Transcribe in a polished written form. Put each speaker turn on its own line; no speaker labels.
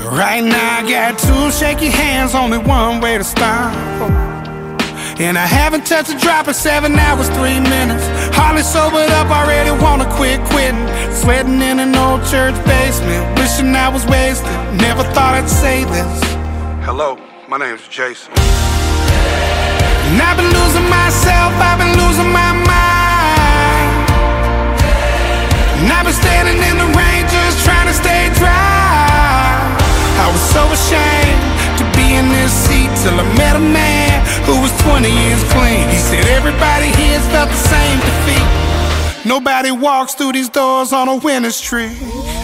Right now I got two shaky hands, only one way to stop. And I haven't touched a drop in 7 hours, 3 minutes. Hardly sobered up, already wanna quit quitting. Sweating in an old church basement, wishing I was wasted. Never thought I'd say this.
Hello, my name's Jason.
And I've been losing myself, I've been losing my mind. And I've been standing in the rain just trying to stay dry. I was so ashamed to be in this seat till I met a man who was 20 years clean. He said everybody here's felt the same defeat. Nobody walks through these doors on a winner's tree.